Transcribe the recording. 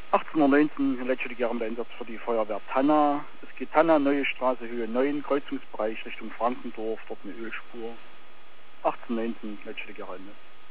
1819 letztlich Jahr im Einsatz für die Feuerwehr Tanna. Es geht Tanna, Neue Straße, Höhe 9, Kreuzungsbereich Richtung Frankendorf, dort eine Ölspur. 1819 letztlich Jahre Ende.